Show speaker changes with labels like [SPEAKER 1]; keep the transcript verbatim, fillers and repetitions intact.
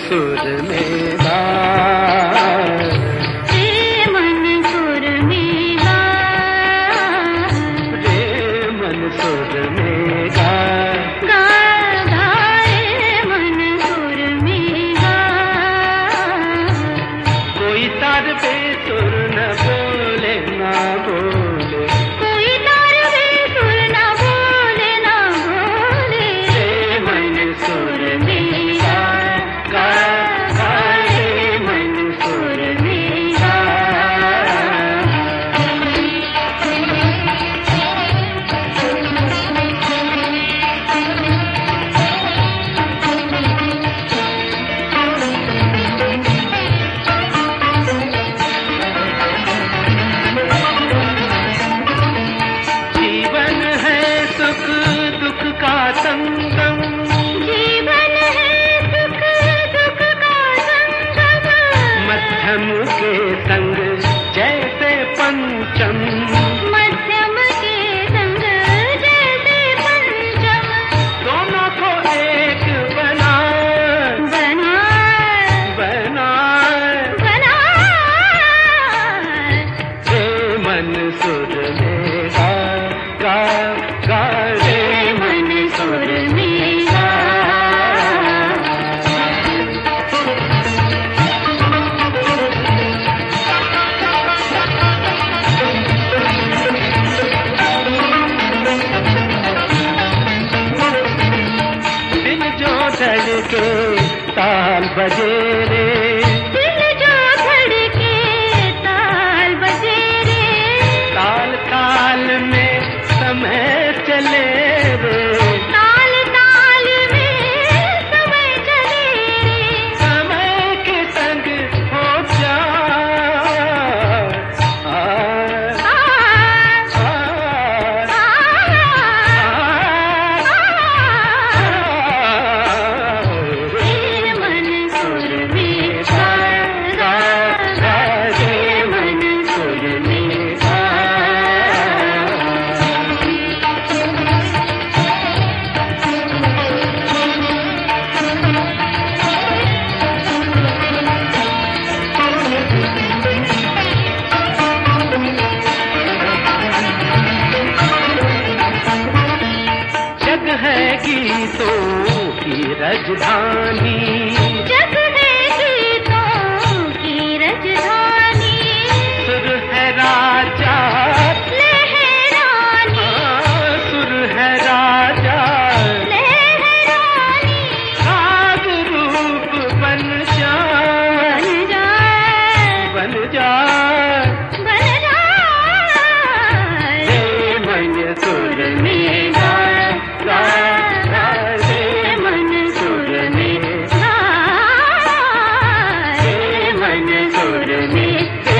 [SPEAKER 1] सुर में गा,
[SPEAKER 2] रे मन सुर में गा,
[SPEAKER 1] रे मन सुर में गा,
[SPEAKER 2] गा गा रे मन सुर में गा।
[SPEAKER 1] कोई तार बेसुर न बोले ना बोले,
[SPEAKER 2] कोई तार बेसुर न बोले ना बोले,
[SPEAKER 1] रे मन सुर में गा, गा गा रे मन सुर में गा। जीवन है सुख दुख का संगम,
[SPEAKER 2] जीवन है सुख दुख का संगम,
[SPEAKER 1] मध्यम के संग जैसे पंचम,
[SPEAKER 2] मध्यम के संग जैसे पंचम,
[SPEAKER 1] दोनों को एक बना
[SPEAKER 2] बना
[SPEAKER 1] बना
[SPEAKER 2] बना
[SPEAKER 1] रे मन सुर में गा, गा गा रे मन सुर में गा। दिल जो धड़के ताल बजे रे,
[SPEAKER 2] दिल जो धड़के ताल बजे रे,
[SPEAKER 1] ताल ताल में समय चले रे,
[SPEAKER 2] ताल ताल में समय चले रे,
[SPEAKER 1] समय के संग हो जा आ,
[SPEAKER 2] आ
[SPEAKER 1] आ,
[SPEAKER 2] आ रे मन सुर में गा, गा गा रे मन सुर में गा। जग है गीतों की राजधानी, जग है गीतों की राजधानी,
[SPEAKER 1] सुर है राजा
[SPEAKER 2] लहरानी,
[SPEAKER 1] हाँ, सुर है राजा,
[SPEAKER 2] लहरानी,
[SPEAKER 1] राग रूप बन जा
[SPEAKER 2] बन जाए
[SPEAKER 1] बन जा
[SPEAKER 2] बन जाए
[SPEAKER 1] रे मन सुर में गा, गा गा रे मन सुर में,
[SPEAKER 2] गा,
[SPEAKER 1] रे मन सुर में